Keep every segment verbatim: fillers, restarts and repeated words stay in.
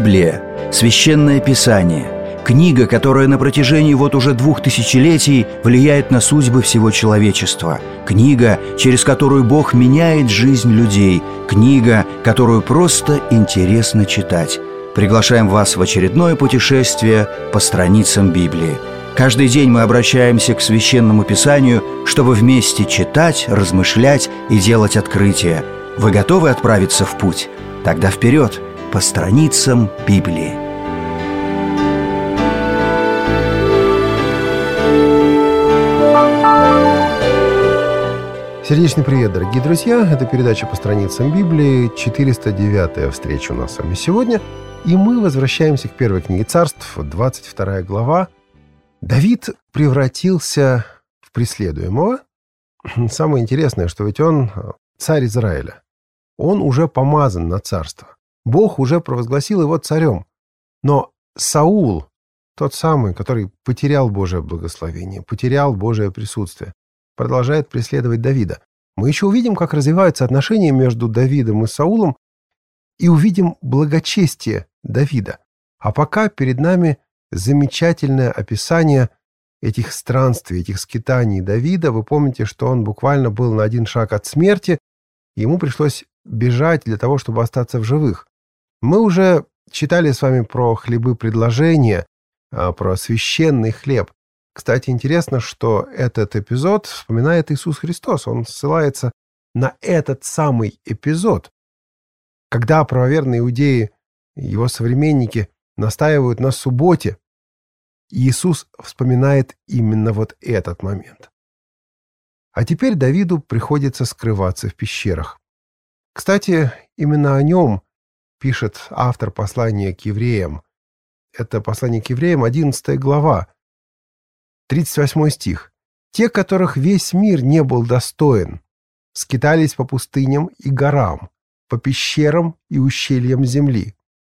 Библия – священное писание, книга, которая на протяжении вот уже двух тысячелетий влияет на судьбы всего человечества, книга, через которую Бог меняет жизнь людей, книга, которую просто интересно читать. Приглашаем вас в очередное путешествие по страницам Библии. Каждый день мы обращаемся к Священному Писанию, чтобы вместе читать, размышлять и делать открытия. Вы готовы отправиться в путь? Тогда вперед, по страницам Библии. Сердечный привет, дорогие друзья! Это передача «По страницам Библии», четыреста девятая встреча у нас с вами сегодня. И мы возвращаемся к первой книге Царств, двадцать вторая глава. Давид превратился в преследуемого. Самое интересное, что ведь он царь Израиля. Он уже помазан на царство. Бог уже провозгласил его царем. Но Саул, тот самый, который потерял Божие благословение, потерял Божие присутствие, продолжает преследовать Давида. Мы еще увидим, как развиваются отношения между Давидом и Саулом, и увидим благочестие Давида. А пока перед нами замечательное описание этих странствий, этих скитаний Давида. Вы помните, что он буквально был на один шаг от смерти, и ему пришлось бежать для того, чтобы остаться в живых. Мы уже читали с вами про хлебы предложения, про священный хлеб. Кстати, интересно, что этот эпизод вспоминает Иисус Христос. Он ссылается на этот самый эпизод, когда правоверные иудеи, его современники, настаивают на субботе. Иисус вспоминает именно вот этот момент. А теперь Давиду приходится скрываться в пещерах. Кстати, именно о нем пишет автор послания к евреям. Это послание к евреям, одиннадцатая глава, тридцать восьмой стих. «Те, которых весь мир не был достоин, скитались по пустыням и горам, по пещерам и ущельям земли».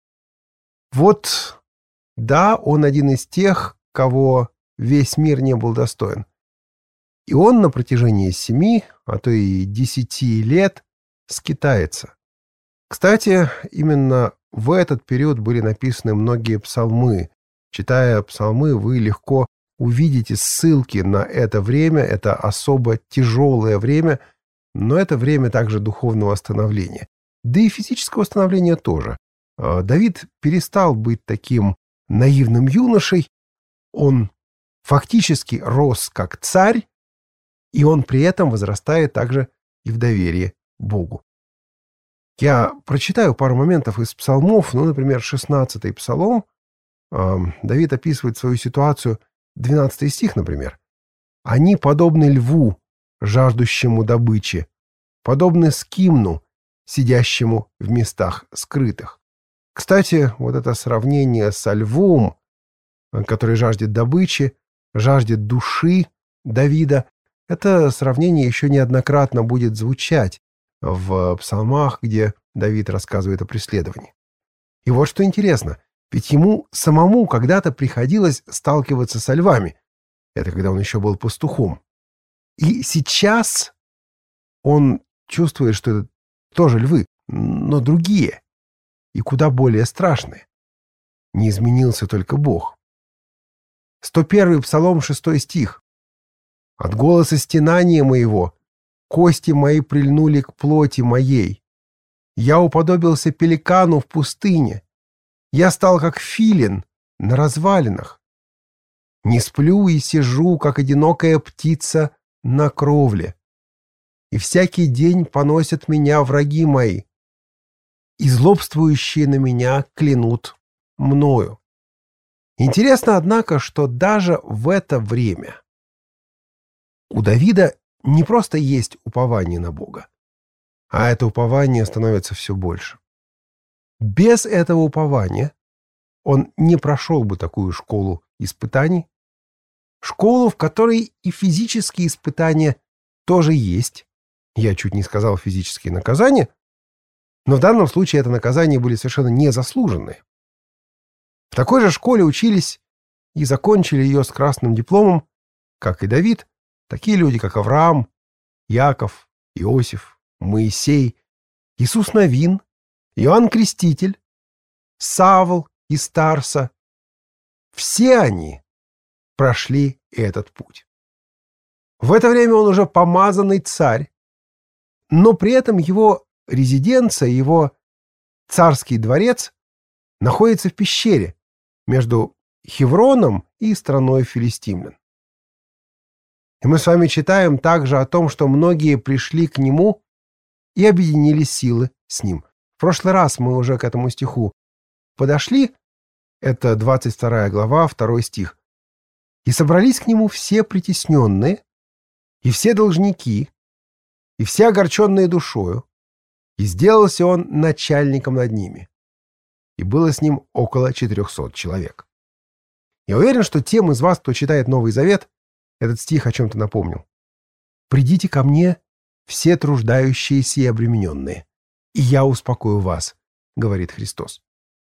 Вот, да, он один из тех, кого весь мир не был достоин. И он на протяжении семи, а то и десяти лет скитается. Кстати, именно в этот период были написаны многие псалмы. Читая псалмы, вы легко увидите ссылки на это время. Это особо тяжелое время, но это время также духовного становления. Да и физического становления тоже. Давид перестал быть таким наивным юношей. Он фактически рос как царь, и он при этом возрастает также и в доверии Богу. Я прочитаю пару моментов из псалмов. Ну, например, шестнадцатый псалом. Давид описывает свою ситуацию. двенадцатый стих, например. «Они подобны льву, жаждущему добычи, подобны скимну, сидящему в местах скрытых». Кстати, вот это сравнение со львом, который жаждет добычи, жаждет души Давида, это сравнение еще неоднократно будет звучать в псалмах, где Давид рассказывает о преследовании. И вот что интересно, ведь ему самому когда-то приходилось сталкиваться со львами. Это когда он еще был пастухом. И сейчас он чувствует, что это тоже львы, но другие и куда более страшные. Не изменился только Бог. сто первый псалом, шестой стих. «От голоса стенания моего кости мои прильнули к плоти моей. Я уподобился пеликану в пустыне. Я стал как филин на развалинах. Не сплю и сижу, как одинокая птица на кровле. И всякий день поносят меня враги мои, и злобствующие на меня клянут мною». Интересно, однако, что даже в это время у Давида не просто есть упование на Бога, а это упование становится все больше. Без этого упования он не прошел бы такую школу испытаний, школу, в которой и физические испытания тоже есть. Я чуть не сказал физические наказания, но в данном случае это наказания были совершенно незаслуженные. В такой же школе учились и закончили ее с красным дипломом, как и Давид, такие люди, как Авраам, Яков, Иосиф, Моисей, Иисус Навин, Иоанн Креститель, Савл из Тарса. Все они прошли этот путь. В это время он уже помазанный царь, но при этом его резиденция, его царский дворец находится в пещере между Хевроном и страной филистимлян. И мы с вами читаем также о том, что многие пришли к нему и объединили силы с ним. В прошлый раз мы уже к этому стиху подошли, это двадцать вторая глава, второй стих. «И собрались к нему все притесненные, и все должники, и все огорченные душою, и сделался он начальником над ними. И было с ним около четырехсот человек». Я уверен, что тем из вас, кто читает Новый Завет, этот стих о чем-то напомнил. «Придите ко мне, все труждающиеся и обремененные, и я успокою вас», — говорит Христос.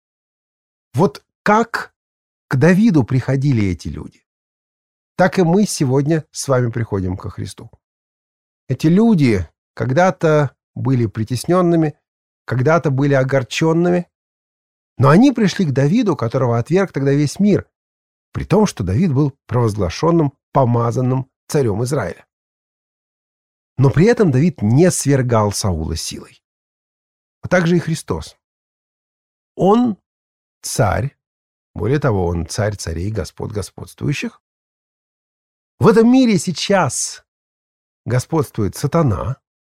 Вот как к Давиду приходили эти люди, так и мы сегодня с вами приходим ко Христу. Эти люди когда-то были притесненными, когда-то были огорченными, но они пришли к Давиду, которого отверг тогда весь мир, при том, что Давид был провозглашенным, помазанным царем Израиля. Но при этом Давид не свергал Саула силой. А также и Христос. Он царь, более того, он царь царей, господ господствующих. В этом мире сейчас господствует сатана,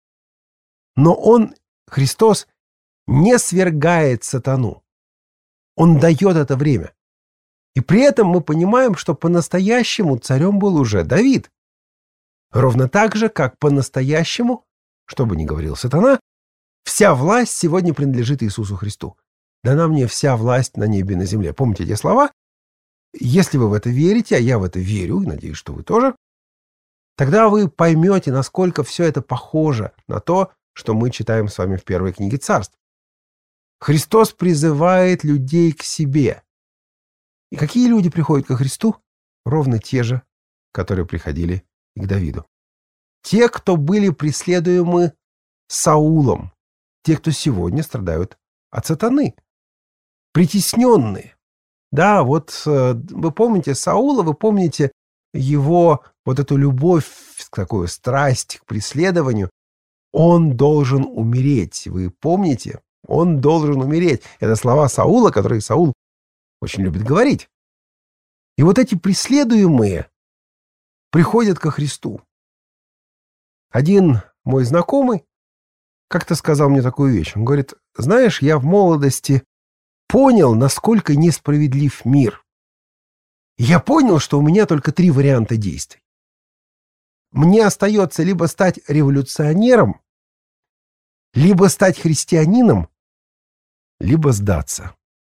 но он, Христос, не свергает сатану. Он дает это время. И при этом мы понимаем, что по-настоящему царем был уже Давид. Ровно так же, как по-настоящему, что бы ни говорил сатана, вся власть сегодня принадлежит Иисусу Христу. Дана мне вся власть на небе и на земле. Помните эти слова? Если вы в это верите, а я в это верю, и надеюсь, что вы тоже, тогда вы поймете, насколько все это похоже на то, что мы читаем с вами в первой книге Царств. Христос призывает людей к себе. И какие люди приходят ко Христу? Ровно те же, которые приходили и к Давиду. Те, кто были преследуемы Саулом. Те, кто сегодня страдают от сатаны. Притесненные. Да, вот вы помните Саула, вы помните его вот эту любовь, такую страсть к преследованию. Он должен умереть. Вы помните? Он должен умереть. Это слова Саула, которые Саул очень любит говорить. И вот эти преследуемые приходят ко Христу. Один мой знакомый как-то сказал мне такую вещь. Он говорит: знаешь, я в молодости понял, насколько несправедлив мир. Я понял, что у меня только три варианта действий. Мне остается либо стать революционером, либо стать христианином, либо сдаться.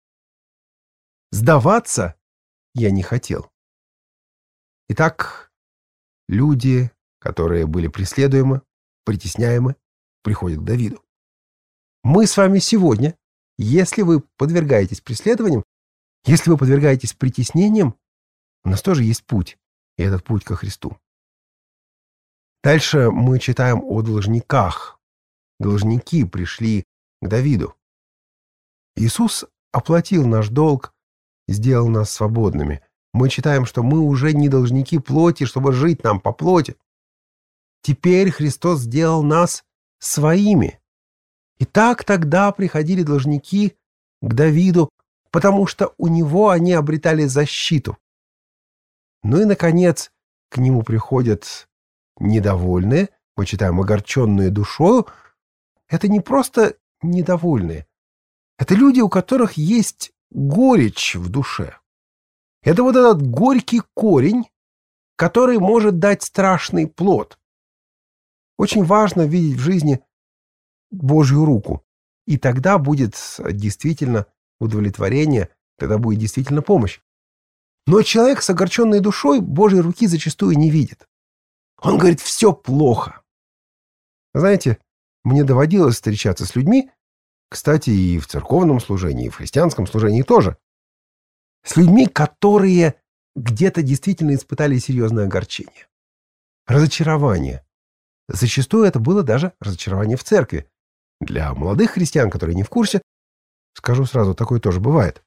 Сдаваться я не хотел. Итак, люди, которые были преследуемы, притесняемы, приходят к Давиду. Мы с вами сегодня, если вы подвергаетесь преследованиям, если вы подвергаетесь притеснениям, у нас тоже есть путь, и этот путь ко Христу. Дальше мы читаем о должниках. Должники пришли к Давиду. Иисус оплатил наш долг, сделал нас свободными. Мы читаем, что мы уже не должники плоти, чтобы жить нам по плоти. Теперь Христос сделал нас своими. И так тогда приходили должники к Давиду, потому что у него они обретали защиту. Ну и, наконец, к нему приходят недовольные, мы читаем огорченные душою. Это не просто недовольные. Это люди, у которых есть горечь в душе. Это вот этот горький корень, который может дать страшный плод. Очень важно видеть в жизни Божью руку. И тогда будет действительно удовлетворение, тогда будет действительно помощь. Но человек с огорченной душой Божьей руки зачастую не видит. Он говорит: все плохо. Знаете, мне доводилось встречаться с людьми, кстати, и в церковном служении, и в христианском служении тоже, с людьми, которые где-то действительно испытали серьезное огорчение, разочарование. Зачастую это было даже разочарование в церкви. Для молодых христиан, которые не в курсе, Скажу сразу, такое тоже бывает.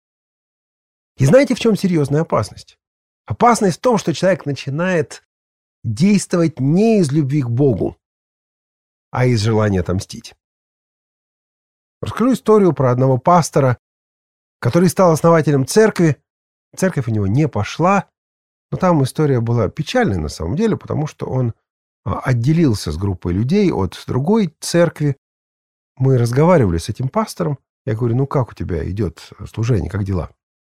И знаете, в чем серьезная опасность? Опасность в том, что человек начинает действовать не из любви к Богу, а из желания отомстить. Расскажу историю про одного пастора, который стал основателем церкви. Церковь у него не пошла, но там история была печальной на самом деле, потому что он отделился с группой людей от другой церкви. Мы разговаривали с этим пастором. Я говорю, ну как у тебя идет служение, как дела?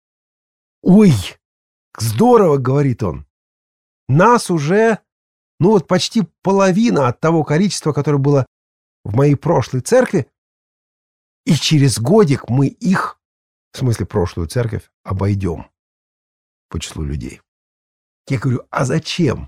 Ой, здорово, говорит он. Нас уже, ну вот почти половина от того количества, которое было в моей прошлой церкви, и через годик мы их, в смысле прошлую церковь, обойдем по числу людей. Я говорю, а зачем?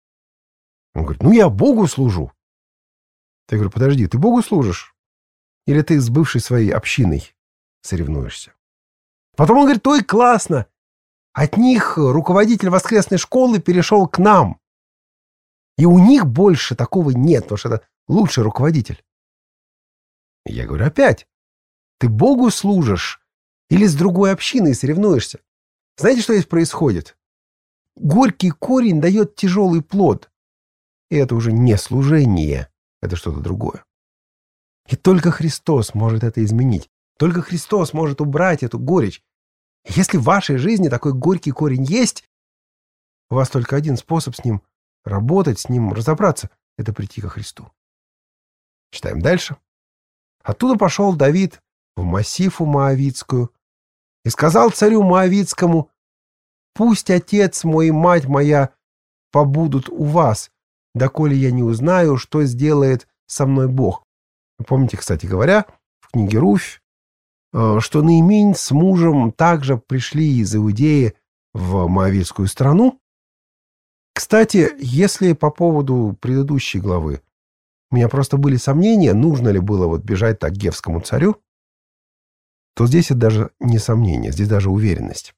Он говорит, ну я Богу служу. Я говорю, подожди, ты Богу служишь? Или ты с бывшей своей общиной соревнуешься? Потом он говорит, ой, классно. От них руководитель воскресной школы перешел к нам. И у них больше такого нет, потому что это лучший руководитель. Я говорю, опять, ты Богу служишь или с другой общиной соревнуешься? Знаете, что здесь происходит? Горький корень дает тяжелый плод. И это уже не служение, это что-то другое. И только Христос может это изменить. Только Христос может убрать эту горечь. Если в вашей жизни такой горький корень есть, у вас только один способ с ним работать, с ним разобраться — это прийти ко Христу. Читаем дальше. Оттуда пошел Давид в Массифу Моавитскую и сказал царю Моавитскому: «Пусть отец мой и мать моя побудут у вас, доколе я не узнаю, что сделает со мной Бог». Вы помните, кстати говоря, в книге Руфь, что Наиминь с мужем также пришли из Иудеи в Моавитскую страну. Кстати, если по поводу предыдущей главы у меня просто были сомнения, нужно ли было вот бежать так к гевскому царю, то здесь это даже не сомнение, здесь даже уверенность.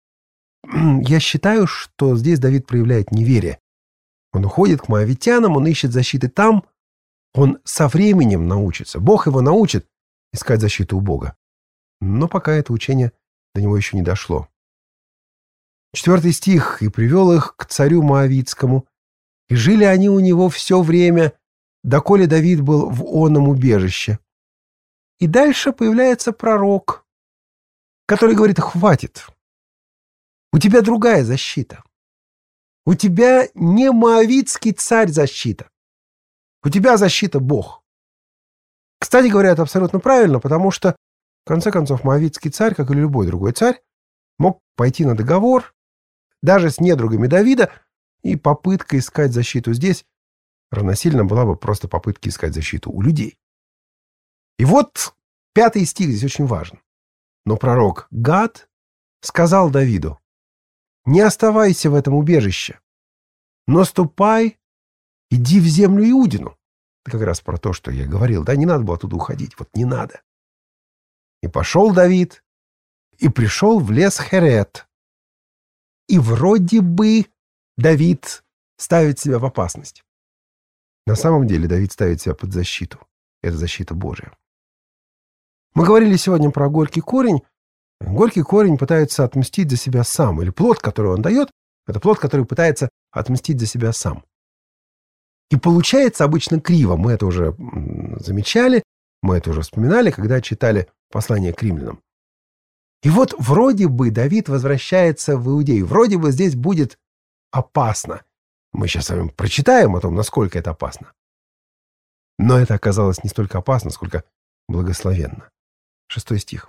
Я считаю, что здесь Давид проявляет неверие. Он уходит к моавитянам, он ищет защиты там, он со временем научится. Бог его научит искать защиту у Бога. Но пока это учение до него еще не дошло. Четвертый стих. «И привел их к царю Моавитскому, и жили они у него все время, доколе Давид был в оном убежище». И дальше появляется пророк, который говорит: «Хватит. У тебя другая защита. У тебя не моавитский царь защита. У тебя защита Бог». Кстати говоря, это абсолютно правильно, потому что, в конце концов, моавитский царь, как и любой другой царь, мог пойти на договор даже с недругами Давида, и попытка искать защиту здесь равносильно была бы просто попытке искать защиту у людей. И вот пятый стих здесь очень важен. «Но пророк Гад сказал Давиду: не оставайся в этом убежище, но ступай, иди в землю Иудину». Это как раз про то, что я говорил. Да, не надо было оттуда уходить. Вот не надо. И пошел Давид, и пришел в лес Херет. И вроде бы Давид ставит себя в опасность. На самом деле Давид ставит себя под защиту. Это защита Божия. Мы говорили сегодня про горький корень. Горький корень пытается отмстить за себя сам. Или плод, который он дает, это плод, который пытается отмстить за себя сам. И получается обычно криво. Мы это уже замечали, мы это уже вспоминали, когда читали послание к римлянам. И вот вроде бы Давид возвращается в Иудею. Вроде бы здесь будет опасно. Мы сейчас с вами прочитаем о том, насколько это опасно. Но это оказалось не столько опасно, сколько благословенно. Шестой стих.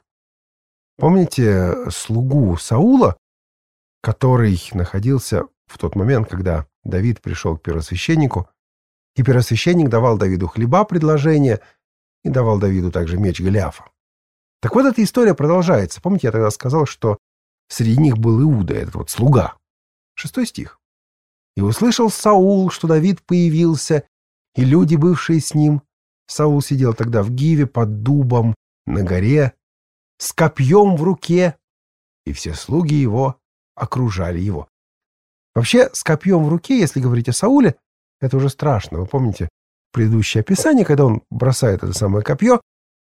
Помните слугу Саула, который находился в тот момент, когда Давид пришел к первосвященнику, и первосвященник давал Давиду хлеба предложение и давал Давиду также меч Голиафа. Так вот, эта история продолжается. Помните, я тогда сказал, что среди них был Иуда, этот вот слуга. Шестой стих. «И услышал Саул, что Давид появился, и люди, бывшие с ним». Саул сидел тогда в Гиве под дубом на горе, с копьем в руке, и все слуги его окружали его. Вообще, с копьем в руке, если говорить о Сауле, это уже страшно. Вы помните предыдущее описание, когда он бросает это самое копье,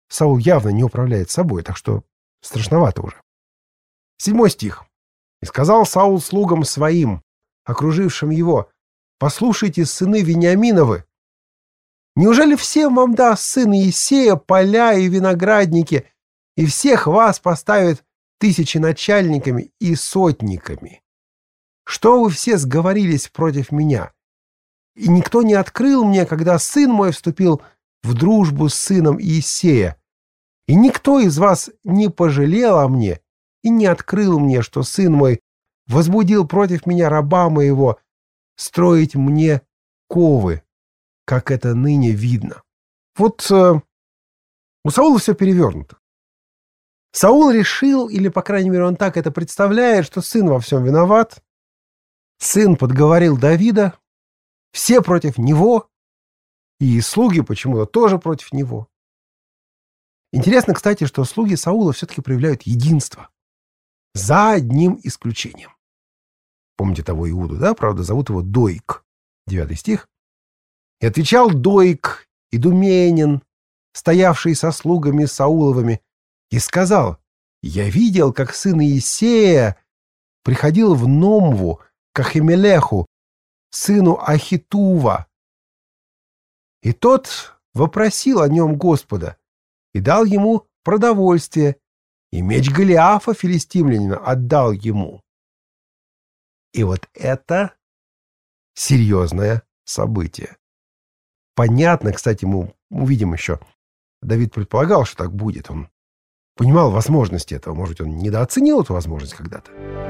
Саул явно не управляет собой, так что страшновато уже. Седьмой стих. «И сказал Саул слугам своим, окружившим его: послушайте, сыны Вениаминовы, неужели всем вам даст сын Иессея поля и виноградники, и всех вас поставит тысячи начальниками и сотниками? Что вы все сговорились против меня? И никто не открыл мне, когда сын мой вступил в дружбу с сыном Иессея. И никто из вас не пожалел о мне и не открыл мне, что сын мой возбудил против меня раба моего строить мне ковы, как это ныне видно». Вот э, у Саула все перевернуто. Саул решил, или, по крайней мере, он так это представляет, что сын во всем виноват. Сын подговорил Давида, все против него, и слуги почему-то тоже против него. Интересно, кстати, что слуги Саула все-таки проявляют единство. За одним исключением. Помните того Иуду, да? Правда, зовут его Доик. Девятый стих. «И отвечал Доик, идуменин, стоявший со слугами Сауловыми, и сказал: я видел, как сын Иессея приходил в Номву к Ахимелеху, сыну Ахитува. И тот вопросил о нем Господа и дал ему продовольствие, и меч Голиафа, филистимлянина, отдал ему». И вот это серьезное событие. Понятно, кстати, мы увидим еще. Давид предполагал, что так будет. Он понимал возможности этого. Может быть, он недооценил эту возможность когда-то.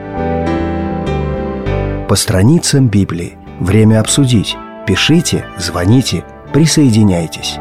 По страницам Библии. Время обсудить. Пишите, звоните, присоединяйтесь.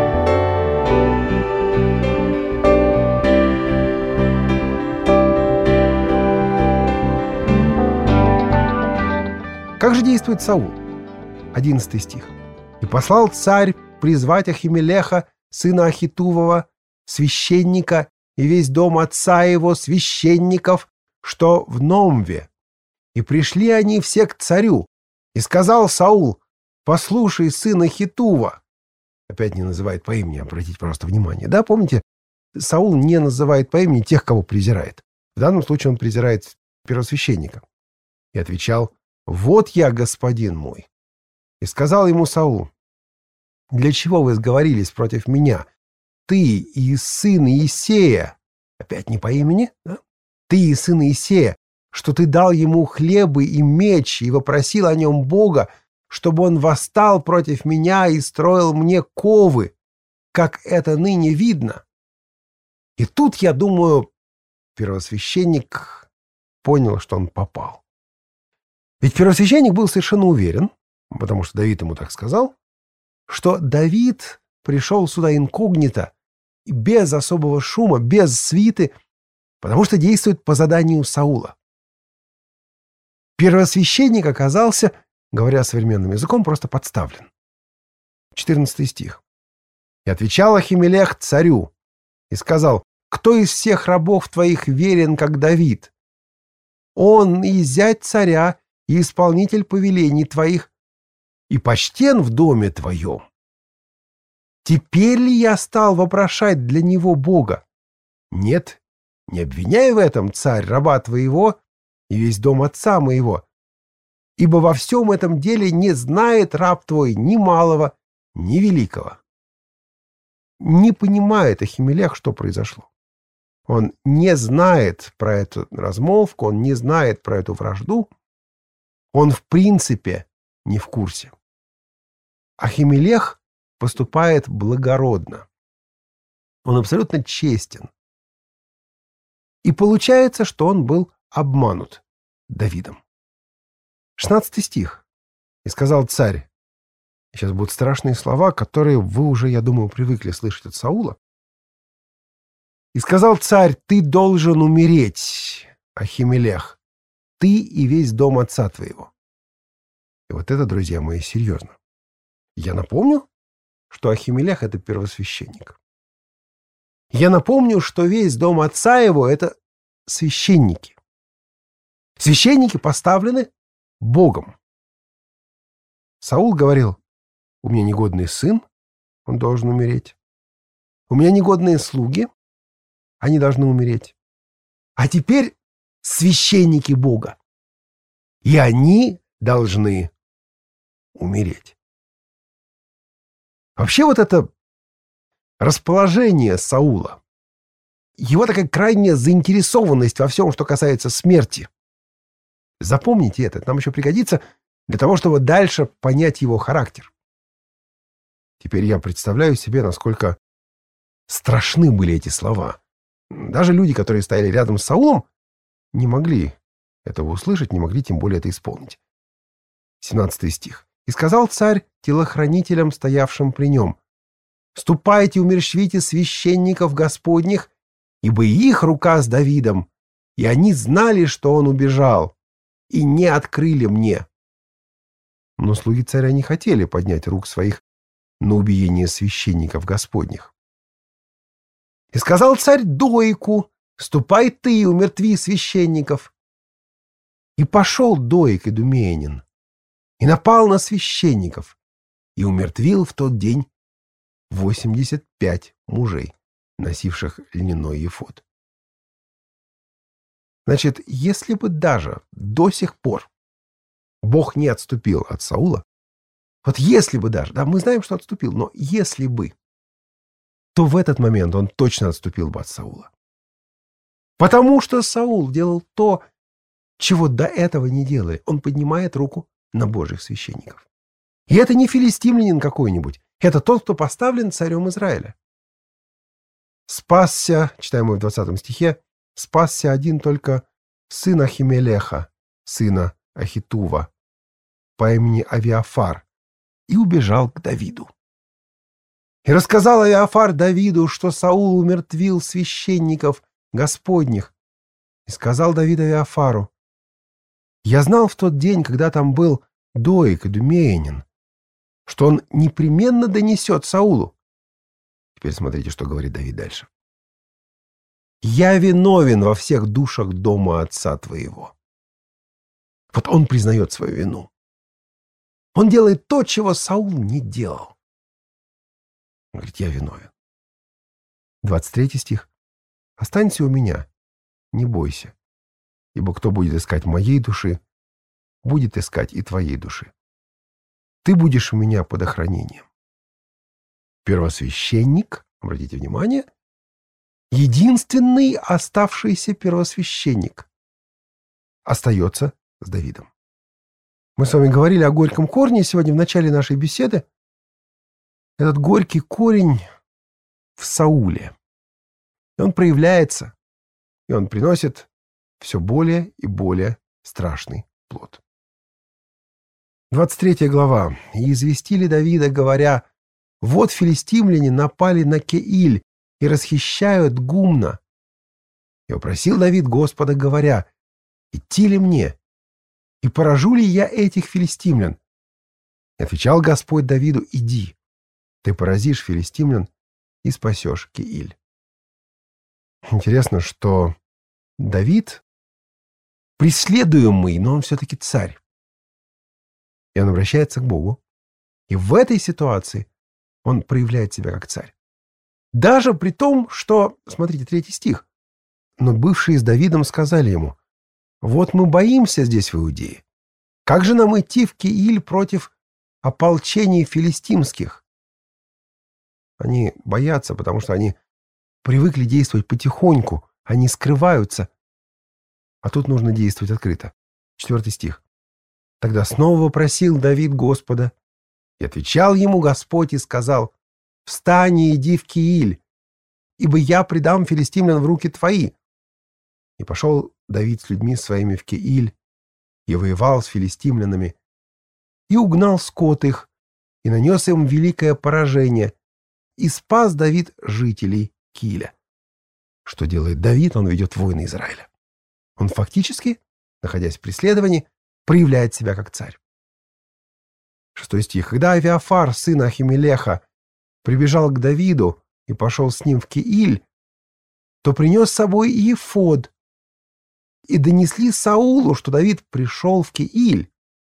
Как же действует Саул? Одиннадцатый стих. «И послал царь призвать Ахимелеха, сына Ахитувова, священника, и весь дом отца его, священников, что в Номве. И пришли они все к царю. И сказал Саул: послушай, сын Ахитува». Опять не называет по имени, обратите просто внимание. Да, помните, Саул не называет по имени тех, кого презирает. В данном случае он презирает первосвященника. И отвечал: вот я, господин мой. И сказал ему Саул: для чего вы сговорились против меня? Ты и сын Иессея, опять не по имени, да? Ты и сын Иессея, что ты дал ему хлебы и меч и вопросил о нем Бога, чтобы он восстал против меня и строил мне ковы, как это ныне видно. И тут, я думаю, первосвященник понял, что он попал. Ведь первосвященник был совершенно уверен, потому что Давид ему так сказал, что Давид пришел сюда инкогнито, без особого шума, без свиты, потому что действует по заданию Саула. Первосвященник оказался, говоря современным языком, просто подставлен. четырнадцатый стих. «И отвечал Ахимелех царю и сказал: кто из всех рабов твоих верен, как Давид? Он и зять царя, и исполнитель повелений твоих, и почтен в доме твоем. Теперь ли я стал вопрошать для него Бога? Нет, не обвиняй в этом, царь, раба твоего и весь дом отца моего, ибо во всем этом деле не знает раб твой ни малого, ни великого». Не понимает Ахимелех, что произошло. Он не знает про эту размолвку, он не знает про эту вражду. Он в принципе не в курсе. Ахимелех поступает благородно. Он абсолютно честен. И получается, что он был обманут Давидом. шестнадцатый стих. «И сказал царь». Сейчас будут страшные слова, которые вы уже, я думаю, привыкли слышать от Саула. «И сказал царь: ты должен умереть, Ахимелех, ты и весь дом отца твоего». И вот это, друзья мои, серьезно. Я напомню, что Ахимелех — это первосвященник. Я напомню, что весь дом отца его — это священники. Священники поставлены Богом. Саул говорил: у меня негодный сын, он должен умереть. у меня негодные слуги, они должны умереть. А теперь священники Бога, и они должны умереть. Вообще вот это расположение Саула, его такая крайняя заинтересованность во всем, что касается смерти. Запомните это, это нам еще пригодится для того, чтобы дальше понять его характер. Теперь я представляю себе, насколько страшны были эти слова. Даже люди, которые стояли рядом с Саулом, не могли этого услышать, не могли тем более это исполнить. семнадцатый стих. «И сказал царь телохранителям, стоявшим при нем: ступайте, умерщвите священников Господних, ибо их рука с Давидом, и они знали, что он убежал, и не открыли мне». Но слуги царя не хотели поднять рук своих на убиение священников Господних. «И сказал царь Доику: ступай ты и умертви священников. И пошел Доик идумеянин, и напал на священников, и умертвил в тот день восемьдесят пять мужей, носивших льняной ефод». Значит, если бы даже до сих пор Бог не отступил от Саула, вот если бы даже, да, мы знаем, что отступил, но если бы, то в этот момент он точно отступил бы от Саула. Потому что Саул делал то, чего до этого не делали. Он поднимает руку на Божьих священников. И это не филистимлянин какой-нибудь. Это тот, кто поставлен царем Израиля. Спасся, читаем мы в двадцатом стихе, спасся один только сын Ахимелеха, сына Ахитува, по имени Авиафар, и убежал к Давиду. И рассказал Авиафар Давиду, что Саул умертвил священников Господних. И сказал Давид Авиафару: я знал в тот день, когда там был Доик идумеянин, что он непременно донесет Саулу. Теперь смотрите, что говорит Давид дальше. Я виновен во всех душах дома отца твоего. Вот он признает свою вину. Он делает то, чего Саул не делал. Он говорит, я виновен. двадцать третий стих. Останься у меня, не бойся, ибо кто будет искать моей души, будет искать и твоей души. Ты будешь у меня под охранением. Первосвященник, обратите внимание, единственный оставшийся первосвященник остается с Давидом. Мы с вами говорили о горьком корне сегодня в начале нашей беседы. Этот горький корень в Сауле. И он проявляется, и он приносит все более и более страшный плод. двадцать третья глава. «И известили Давида, говоря: вот филистимляне напали на Кеиль и расхищают гумна. И упросил Давид Господа, говоря: идти ли мне? И поражу ли я этих филистимлян? И отвечал Господь Давиду: иди, ты поразишь филистимлян и спасешь Кеиль». Интересно, что Давид преследуемый, но он все-таки царь. И он обращается к Богу. И в этой ситуации он проявляет себя как царь. Даже при том, что, смотрите, третий стих. Но бывшие с Давидом сказали ему: вот мы боимся здесь в Иудее. Как же нам идти в Кеиль против ополчений филистимских? Они боятся, потому что они привыкли действовать потихоньку, они скрываются. А тут нужно действовать открыто. Четвертый стих. Тогда снова вопросил Давид Господа, и отвечал ему Господь и сказал: встань и иди в Кеиль, ибо я предам филистимлян в руки твои. И пошел Давид с людьми своими в Кеиль, и воевал с филистимлянами, и угнал скот их, и нанес им великое поражение, и спас Давид жителей Кииля. Что делает Давид? Он ведет войны Израиля. Он фактически, находясь в преследовании, проявляет себя как царь. Шестой стих. Когда Авиафар, сын Ахимелеха, прибежал к Давиду и пошел с ним в Кеиль, то принес с собой и ефод, и донесли Саулу, что Давид пришел в Кеиль.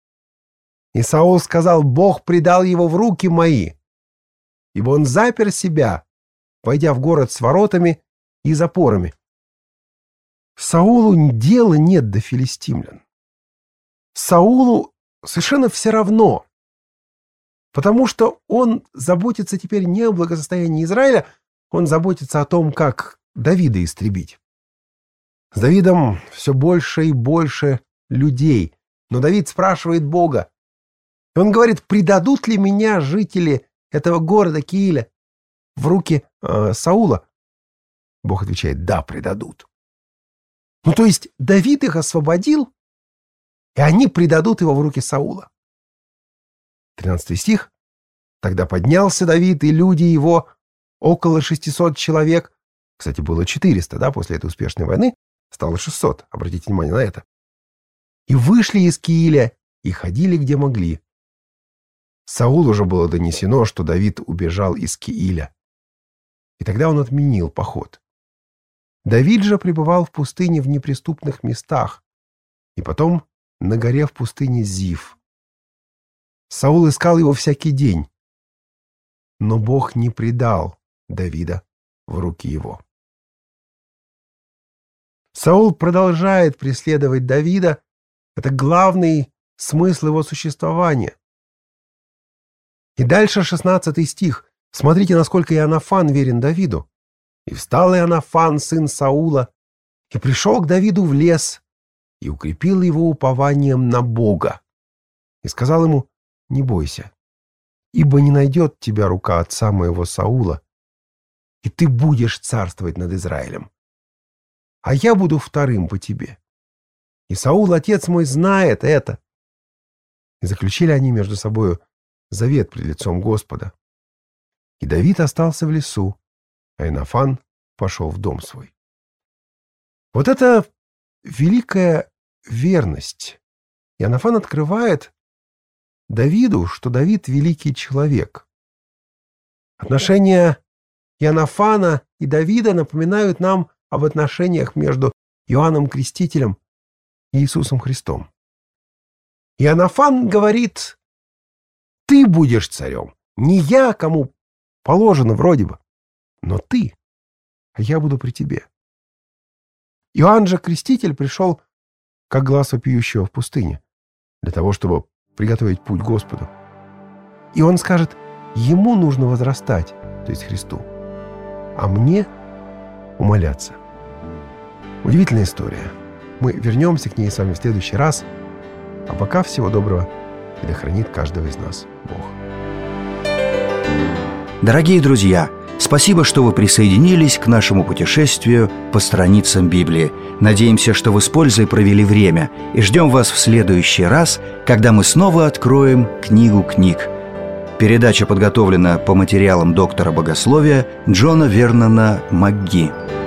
И Саул сказал: Бог предал его в руки мои, ибо он запер себя войдя в город с воротами и запорами. Саулу дела нет до филистимлян. Саулу совершенно все равно, потому что он заботится теперь не о благосостоянии Израиля, он заботится о том, как Давида истребить. С Давидом все больше и больше людей, но Давид спрашивает Бога. И он говорит: предадут ли меня жители этого города Кииля в руки э, Саула? Бог отвечает: да, предадут. Ну, то есть Давид их освободил, и они предадут его в руки Саула. тринадцатый стих. Тогда поднялся Давид, и люди его, около шестисот человек, кстати, было четыреста, да, после этой успешной войны, стало шестьсот, обратите внимание на это, и вышли из Кииля, и ходили, где могли. Саулу уже было донесено, что Давид убежал из Кииля, и тогда он отменил поход. Давид же пребывал в пустыне в неприступных местах, и потом на горе в пустыне Зив. Саул искал его всякий день, но Бог не предал Давида в руки его. Саул продолжает преследовать Давида. Это главный смысл его существования. И дальше шестнадцатый стих. Смотрите, насколько Иоаннафан верен Давиду. «И встал Иоаннафан, сын Саула, и пришел к Давиду в лес, и укрепил его упованием на Бога. И сказал ему: не бойся, ибо не найдет тебя рука отца моего Саула, и ты будешь царствовать над Израилем. А я буду вторым по тебе. И Саул, отец мой, знает это». И заключили они между собою завет пред лицом Господа. И Давид остался в лесу, а Иоаннафан пошел в дом свой. Вот это великая верность. Иоаннафан открывает Давиду, что Давид великий человек. Отношения Иоаннафана и Давида напоминают нам об отношениях между Иоанном Крестителем и Иисусом Христом. Иоаннафан говорит: ты будешь царем, не я, кому положено вроде бы, но ты, а я буду при тебе. Иоанн же Креститель пришел как глаз вопиющего в пустыне, для того, чтобы приготовить путь Господу. И он скажет: ему нужно возрастать, то есть Христу, а мне умоляться. Удивительная история. Мы вернемся к ней с вами в следующий раз. А пока всего доброго, и да хранит каждого из нас Бог. Дорогие друзья, спасибо, что вы присоединились к нашему путешествию по страницам Библии. Надеемся, что вы с пользой провели время, и ждем вас в следующий раз, когда мы снова откроем книгу книг. Передача подготовлена по материалам доктора богословия Джона Вернона МакГи.